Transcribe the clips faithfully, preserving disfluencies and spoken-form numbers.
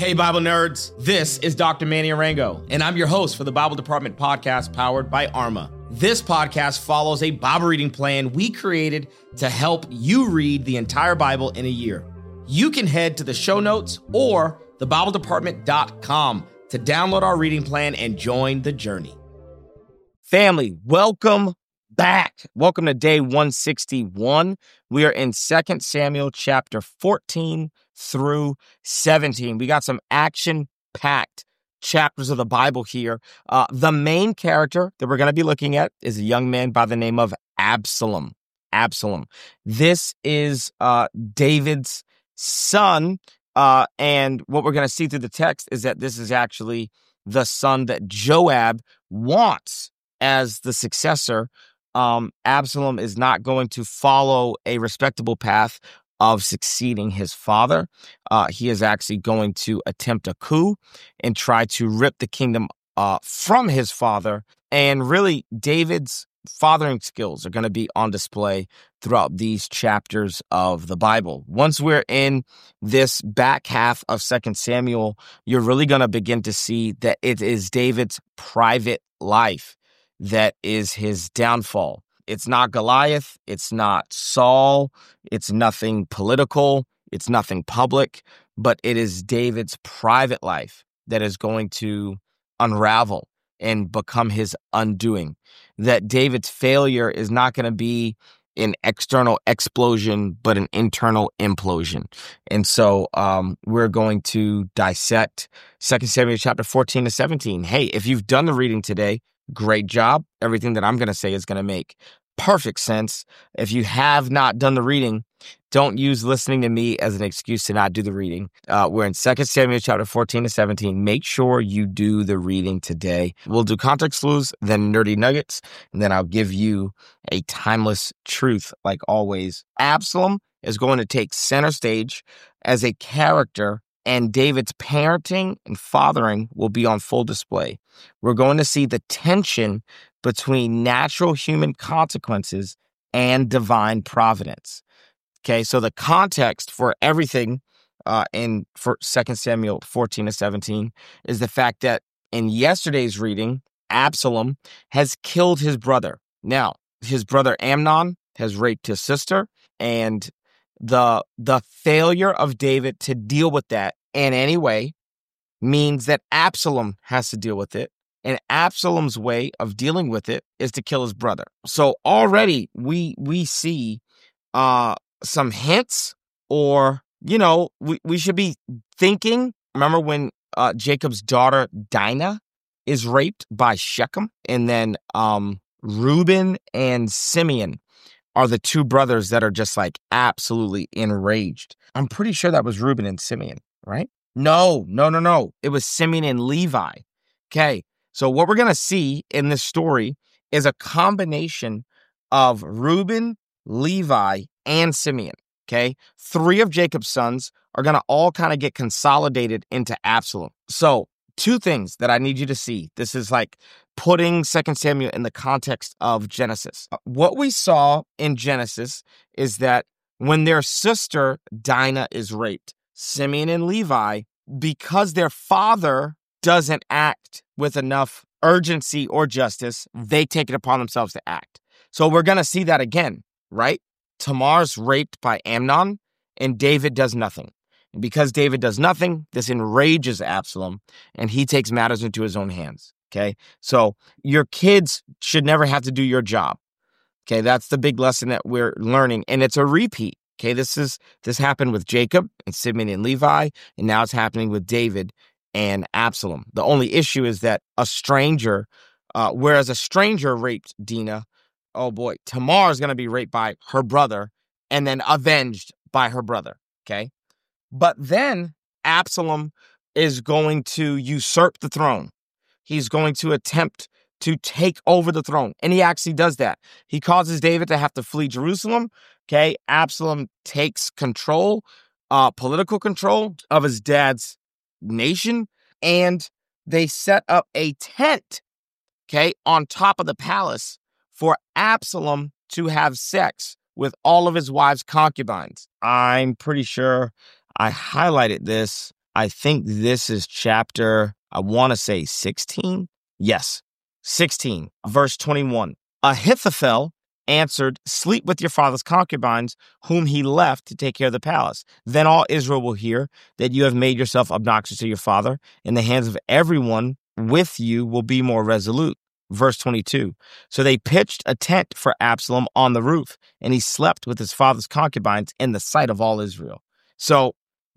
Hey, Bible nerds. This is Doctor Manny Arango, and I'm your host for the Bible Department podcast powered by Arma. This podcast follows a Bible reading plan we created to help you read the entire Bible in a year. You can head to the show notes or the bible department dot com to download our reading plan and join the journey. Family, welcome back. Welcome to day one sixty-one. We are in Second Samuel chapter fourteen through seventeen. We got some action-packed chapters of the Bible here. Uh, the main character that we're going to be looking at is a young man by the name of Absalom. Absalom. This is uh, David's son, uh, and what we're going to see through the text is that this is actually the son that Joab wants as the successor. Um, Absalom is not going to follow a respectable path of succeeding his father. Uh, he is actually going to attempt a coup and try to rip the kingdom uh, from his father. And really, David's fathering skills are going to be on display throughout these chapters of the Bible. Once we're in this back half of Second Samuel, you're really going to begin to see that it is David's private life that is his downfall. It's not Goliath. It's not Saul. It's nothing political. It's nothing public, but it is David's private life that is going to unravel and become his undoing. That David's failure is not going to be an external explosion, but an internal implosion. And so um, we're going to dissect Second Samuel chapter fourteen to seventeen. Hey, if you've done the reading today, great job. Everything that I'm going to say is going to make perfect sense. If you have not done the reading, don't use listening to me as an excuse to not do the reading. Uh, we're in Second Samuel chapter fourteen to seventeen. Make sure you do the reading today. We'll do context clues, then nerdy nuggets, and then I'll give you a timeless truth like always. Absalom is going to take center stage as a character, and David's parenting and fathering will be on full display. We're going to see the tension between natural human consequences and divine providence. Okay, so the context for everything uh, in for Second Samuel fourteen to seventeen is the fact that in yesterday's reading, Absalom has killed his brother. Now, his brother Amnon has raped his sister, and the the failure of David to deal with that in any way means that Absalom has to deal with it. And Absalom's way of dealing with it is to kill his brother. So already we we see uh, some hints, or, you know, we, we should be thinking. Remember when uh, Jacob's daughter Dinah is raped by Shechem? And then um, Reuben and Simeon are the two brothers that are just like absolutely enraged. I'm pretty sure that was Reuben and Simeon, right? No, no, no, no. It was Simeon and Levi. Okay. So what we're going to see in this story is a combination of Reuben, Levi, and Simeon, okay? Three of Jacob's sons are going to all kind of get consolidated into Absalom. So two things that I need you to see. This is like putting Second Samuel in the context of Genesis. What we saw in Genesis is that when their sister Dinah is raped, Simeon and Levi, because their father doesn't act with enough urgency or justice, they take it upon themselves to act. So we're going to see that again, right? Tamar's raped by Amnon, and David does nothing. And because David does nothing, this enrages Absalom, and he takes matters into his own hands, okay? So your kids should never have to do your job, okay? That's the big lesson that we're learning, and it's a repeat, okay? This is this happened with Jacob and Simeon and Levi, and now it's happening with David and Absalom. The only issue is that a stranger, uh, whereas a stranger raped Dinah, oh boy, Tamar is going to be raped by her brother and then avenged by her brother, okay? But then Absalom is going to usurp the throne. He's going to attempt to take over the throne, and he actually does that. He causes David to have to flee Jerusalem, okay? Absalom takes control, uh, political control of his dad's nation, and they set up a tent, okay, on top of the palace for Absalom to have sex with all of his wives' concubines. I'm pretty sure I highlighted this I think this is chapter, I want to say sixteen. Yes, sixteen, verse twenty-one. Ahithophel answered, sleep with your father's concubines, whom he left to take care of the palace. Then all Israel will hear that you have made yourself obnoxious to your father, and the hands of everyone with you will be more resolute. Verse twenty-two. So they pitched a tent for Absalom on the roof, and he slept with his father's concubines in the sight of all Israel. So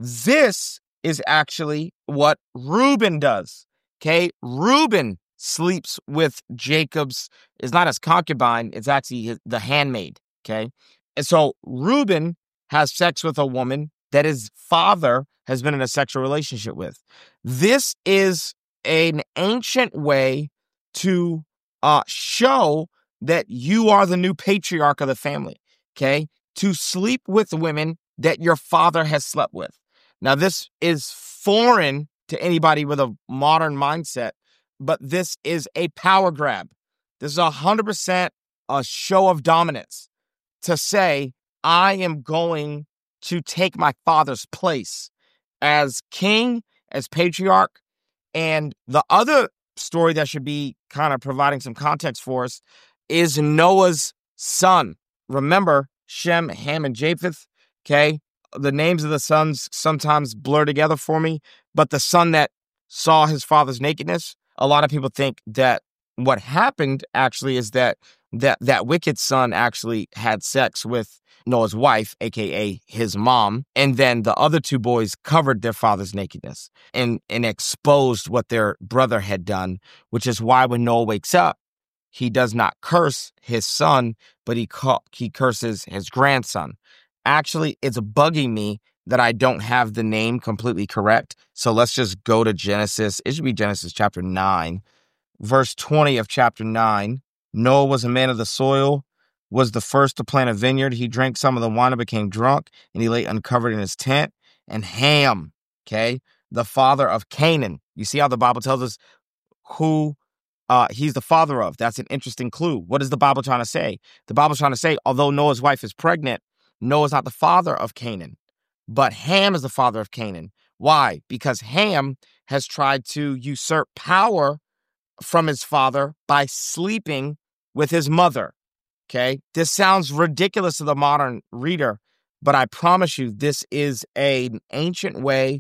this is actually what Reuben does. Okay, Reuben sleeps with Jacob's, is not his concubine, it's actually his, the handmaid. Okay, and so Reuben has sex with a woman that his father has been in a sexual relationship with. This is an ancient way to uh, show that you are the new patriarch of the family, okay? To sleep with women that your father has slept with. Now, this is foreign to anybody with a modern mindset, but this is a power grab. This is one hundred percent a show of dominance to say, I am going to take my father's place as king, as patriarch. And the other story that should be kind of providing some context for us is Noah's son. Remember, Shem, Ham, and Japheth, okay? The names of the sons sometimes blur together for me, but the son that saw his father's nakedness, a lot of people think that what happened actually is that that, that wicked son actually had sex with Noah's wife, a k a his mom, and then the other two boys covered their father's nakedness and, and exposed what their brother had done, which is why when Noah wakes up, he does not curse his son, but he ca- he curses his grandson. Actually, it's bugging me that I don't have the name completely correct, so let's just go to Genesis. It should be Genesis chapter nine, verse twenty of chapter nine. Noah was a man of the soil, was the first to plant a vineyard. He drank some of the wine and became drunk, and he lay uncovered in his tent. And Ham, okay, the father of Canaan. You see how the Bible tells us who uh, he's the father of. That's an interesting clue. What is the Bible trying to say? The Bible's trying to say, although Noah's wife is pregnant, Noah's not the father of Canaan, but Ham is the father of Canaan. Why? Because Ham has tried to usurp power from his father by sleeping with his mother. Okay, this sounds ridiculous to the modern reader, but I promise you, this is a, an ancient way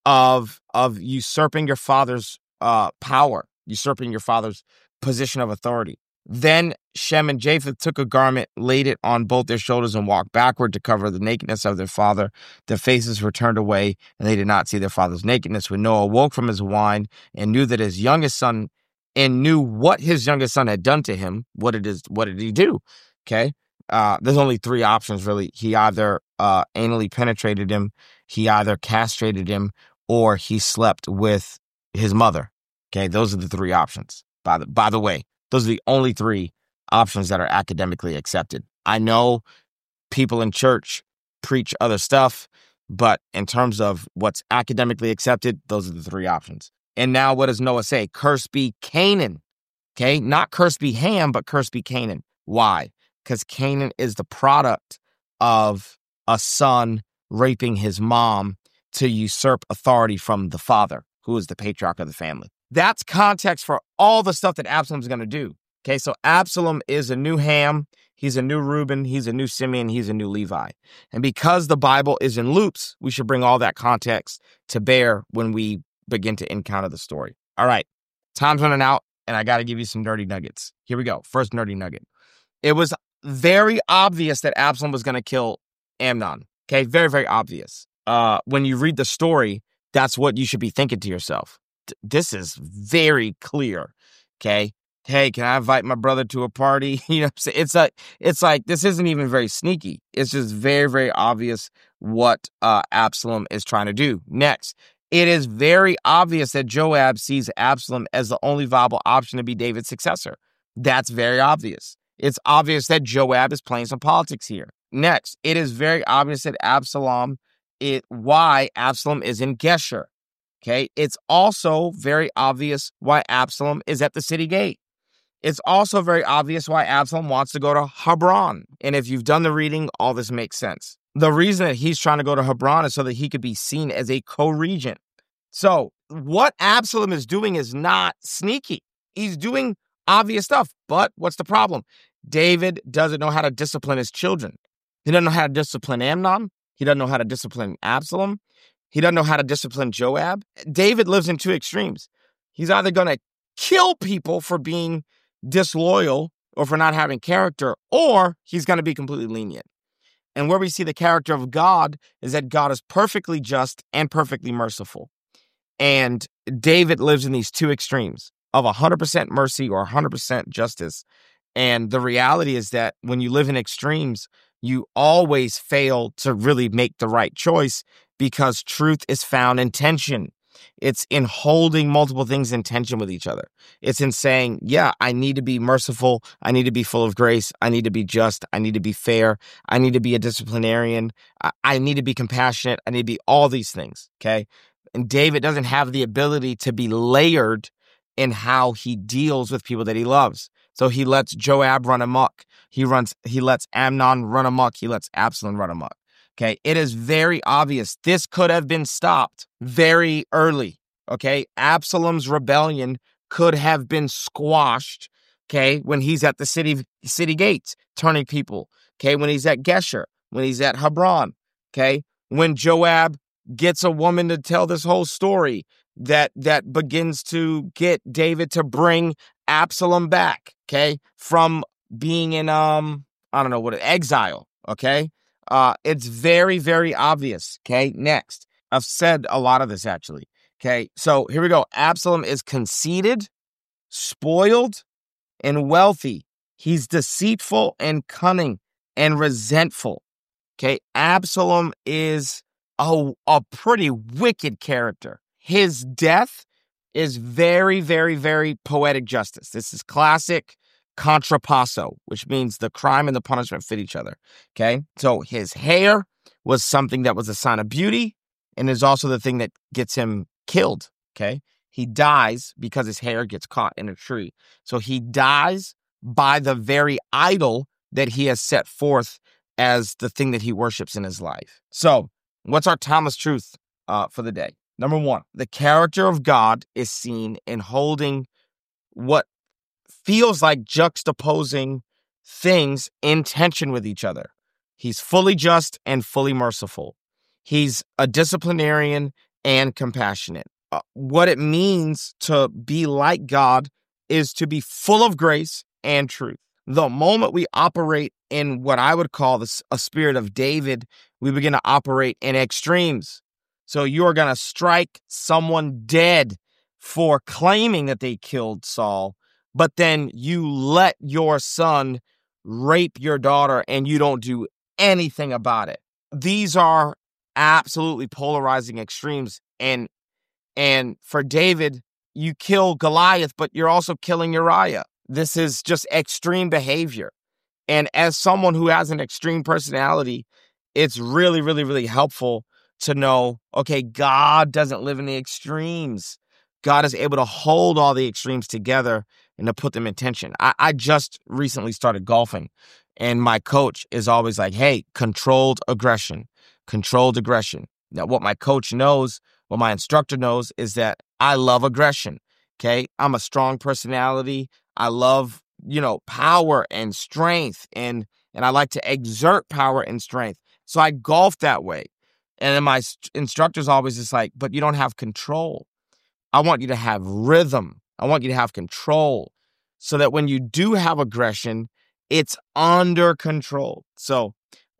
of of usurping your father's uh, power, usurping your father's position of authority. Then Shem and Japheth took a garment, laid it on both their shoulders, and walked backward to cover the nakedness of their father. Their faces were turned away, and they did not see their father's nakedness. When Noah woke from his wine and knew that his youngest son and knew what his youngest son had done to him, what it is, what did he do? Okay, uh, there's only three options really. He either uh, anally penetrated him, he either castrated him, or he slept with his mother. Okay, those are the three options. By the by the way, those are the only three options that are academically accepted. I know people in church preach other stuff, but in terms of what's academically accepted, those are the three options. And now what does Noah say? Cursed be Canaan. Okay, not cursed be Ham, but cursed be Canaan. Why? Because Canaan is the product of a son raping his mom to usurp authority from the father, who is the patriarch of the family. That's context for all the stuff that Absalom's going to do. Okay, so Absalom is a new Ham, he's a new Reuben, he's a new Simeon, he's a new Levi. And because the Bible is in loops, we should bring all that context to bear when we begin to encounter the story. All right, time's running out, and I got to give you some nerdy nuggets. Here we go. First nerdy nugget. It was very obvious that Absalom was going to kill Amnon. Okay, very, very obvious. Uh, when you read the story, that's what you should be thinking to yourself. D- this is very clear. Okay, hey, can I invite my brother to a party? You know what I'm saying? It's like, it's like, this isn't even very sneaky. It's just very, very obvious what uh, Absalom is trying to do. Next, it is very obvious that Joab sees Absalom as the only viable option to be David's successor. That's very obvious. It's obvious that Joab is playing some politics here. Next, it is very obvious that Absalom, it why Absalom is in Geshur. Okay, it's also very obvious why Absalom is at the city gate. It's also very obvious why Absalom wants to go to Hebron. And if you've done the reading, all this makes sense. The reason that he's trying to go to Hebron is so that he could be seen as a co-regent. So what Absalom is doing is not sneaky. He's doing obvious stuff. But what's the problem? David doesn't know how to discipline his children. He doesn't know how to discipline Amnon. He doesn't know how to discipline Absalom. He doesn't know how to discipline Joab. David lives in two extremes. He's either going to kill people for being disloyal or for not having character, or he's going to be completely lenient. And where we see the character of God is that God is perfectly just and perfectly merciful. And David lives in these two extremes of one hundred percent mercy or one hundred percent justice. And the reality is that when you live in extremes, you always fail to really make the right choice, because truth is found in tension. It's in holding multiple things in tension with each other. It's in saying, yeah, I need to be merciful. I need to be full of grace. I need to be just. I need to be fair. I need to be a disciplinarian. I, I need to be compassionate. I need to be all these things, okay? And David doesn't have the ability to be layered in how he deals with people that he loves. So he lets Joab run amok. He runs. He lets Amnon run amok. He lets Absalom run amok. Okay, it is very obvious. This could have been stopped very early. Okay, Absalom's rebellion could have been squashed. Okay, when he's at the city city gates turning people. Okay, when he's at Geshur, when he's at Hebron. Okay, when Joab gets a woman to tell this whole story that that begins to get David to bring Absalom back. Okay, from being in um I don't know what exile. Okay. Uh, it's very, very obvious. Okay, next. I've said a lot of this, actually. Okay, so here we go. Absalom is conceited, spoiled, and wealthy. He's deceitful and cunning and resentful. Okay, Absalom is a, a pretty wicked character. His death is very, very, very poetic justice. This is classic contrapasso, which means the crime and the punishment fit each other. Okay, so his hair was something that was a sign of beauty, and is also the thing that gets him killed. Okay, he dies because his hair gets caught in a tree. So he dies by the very idol that he has set forth as the thing that he worships in his life. So what's our timeless truth uh, for the day? Number one, the character of God is seen in holding what feels like juxtaposing things in tension with each other. He's fully just and fully merciful. He's a disciplinarian and compassionate. Uh, what it means to be like God is to be full of grace and truth. The moment we operate in what I would call this, a spirit of David, we begin to operate in extremes. So you're going to strike someone dead for claiming that they killed Saul, but then you let your son rape your daughter and you don't do anything about it. These are absolutely polarizing extremes. And and for David, you kill Goliath, but you're also killing Uriah. This is just extreme behavior. And as someone who has an extreme personality, it's really, really, really helpful to know, okay, God doesn't live in the extremes. God is able to hold all the extremes together and to put them in tension. I, I just recently started golfing, and my coach is always like, hey, controlled aggression, controlled aggression. Now, what my coach knows, what my instructor knows, is that I love aggression, okay? I'm a strong personality. I love, you know, power and strength, and and I like to exert power and strength. So I golf that way. And then my st- instructor's always just like, but you don't have control. I want you to have rhythm. I want you to have control so that when you do have aggression, it's under control. So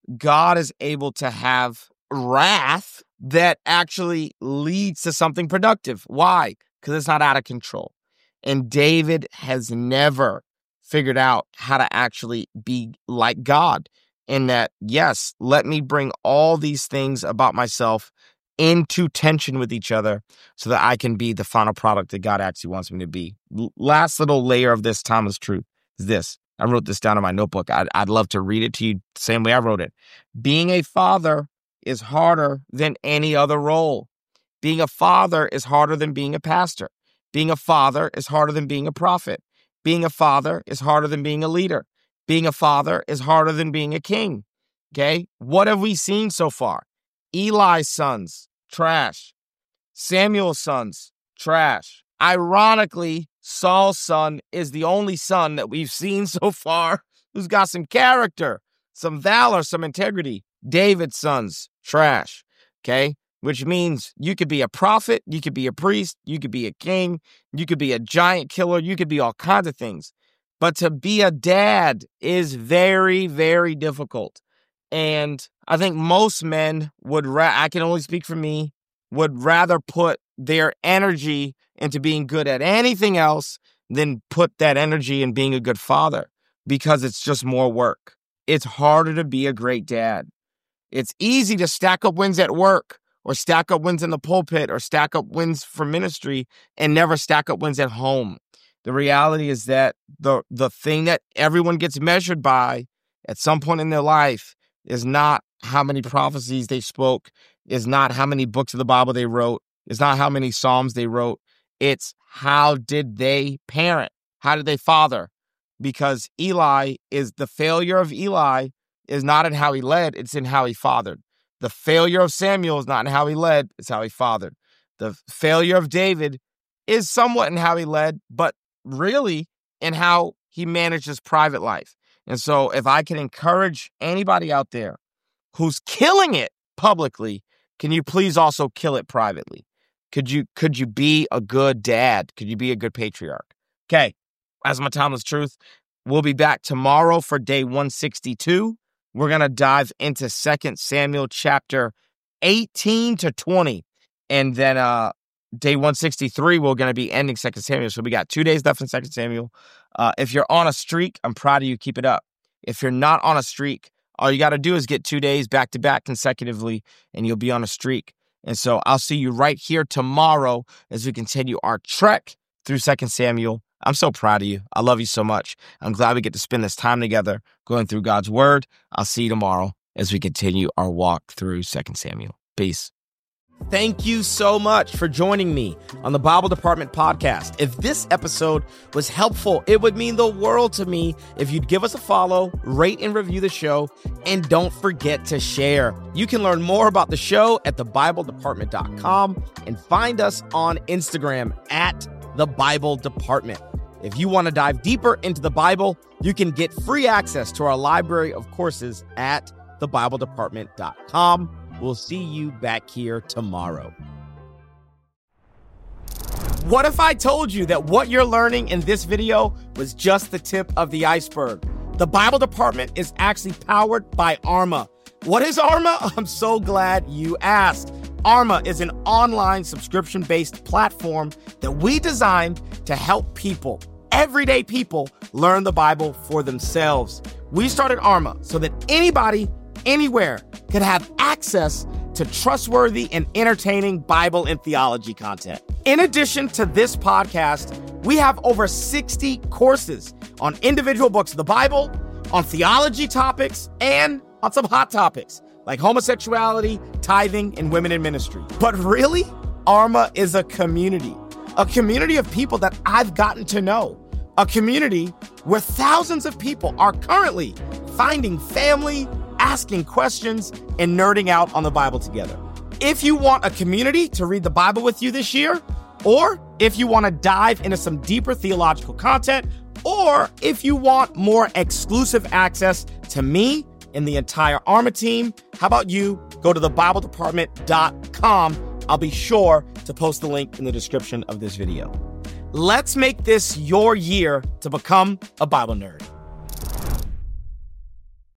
God is able to have wrath that actually leads to something productive. Why? Because it's not out of control. And David has never figured out how to actually be like God in that, yes, let me bring all these things about myself into tension with each other so that I can be the final product that God actually wants me to be. L- last little layer of this timeless truth is this. I wrote this down in my notebook. I'd, I'd love to read it to you the same way I wrote it. Being a father is harder than any other role. Being a father is harder than being a pastor. Being a father is harder than being a prophet. Being a father is harder than being a leader. Being a father is harder than being a king. Okay? What have we seen so far? Eli's sons, trash. Samuel's sons, trash. Ironically, Saul's son is the only son that we've seen so far who's got some character, some valor, some integrity. David's sons, trash, okay? Which means you could be a prophet, you could be a priest, you could be a king, you could be a giant killer, you could be all kinds of things. But to be a dad is very, very difficult. And I think most men would, ra- I can only speak for me, would rather put their energy into being good at anything else than put that energy in being a good father, because it's just more work. It's harder to be a great dad. It's easy to stack up wins at work or stack up wins in the pulpit or stack up wins for ministry and never stack up wins at home. The reality is that the, the thing that everyone gets measured by at some point in their life is not how many prophecies they spoke, is not how many books of the Bible they wrote, is not how many Psalms they wrote. It's how did they parent? How did they father? Because Eli is the failure of Eli is not in how he led, it's in how he fathered. The failure of Samuel is not in how he led, it's how he fathered. The failure of David is somewhat in how he led, but really in how he managed his private life. And so if I can encourage anybody out there who's killing it publicly, can you please also kill it privately? Could you could you be a good dad? Could you be a good patriarch? Okay, that's my timeless truth. We'll be back tomorrow for day one sixty-two. We're going to dive into Second Samuel chapter eighteen to twenty. And then uh, day one sixty-three, we're going to be ending Second Samuel. So we got two days left in Second Samuel. Uh, if you're on a streak, I'm proud of you. Keep it up. If you're not on a streak, all you got to do is get two days back-to-back consecutively, and you'll be on a streak. And so I'll see you right here tomorrow as we continue our trek through Second Samuel. I'm so proud of you. I love you so much. I'm glad we get to spend this time together going through God's word. I'll see you tomorrow as we continue our walk through Second Samuel. Peace. Thank you so much for joining me on the Bible Department podcast. If this episode was helpful, it would mean the world to me if you'd give us a follow, rate and review the show, and don't forget to share. You can learn more about the show at the bible department dot com and find us on Instagram at the Bible Department. If you want to dive deeper into the Bible, you can get free access to our library of courses at the bible department dot com. We'll see you back here tomorrow. What if I told you that what you're learning in this video was just the tip of the iceberg? The Bible Department is actually powered by Arma. What is Arma? I'm so glad you asked. Arma is an online subscription-based platform that we designed to help people, everyday people, learn the Bible for themselves. We started Arma so that anybody, anywhere, could have access to trustworthy and entertaining Bible and theology content. In addition to this podcast, we have over sixty courses on individual books of the Bible, on theology topics, and on some hot topics like homosexuality, tithing, and women in ministry. But really, Arma is a community, a community of people that I've gotten to know, a community where thousands of people are currently finding family, asking questions, and nerding out on the Bible together. If you want a community to read the Bible with you this year, or if you want to dive into some deeper theological content, or if you want more exclusive access to me and the entire Arma team, how about you go to the bible department dot com. I'll be sure to post the link in the description of this video. Let's make this your year to become a Bible nerd.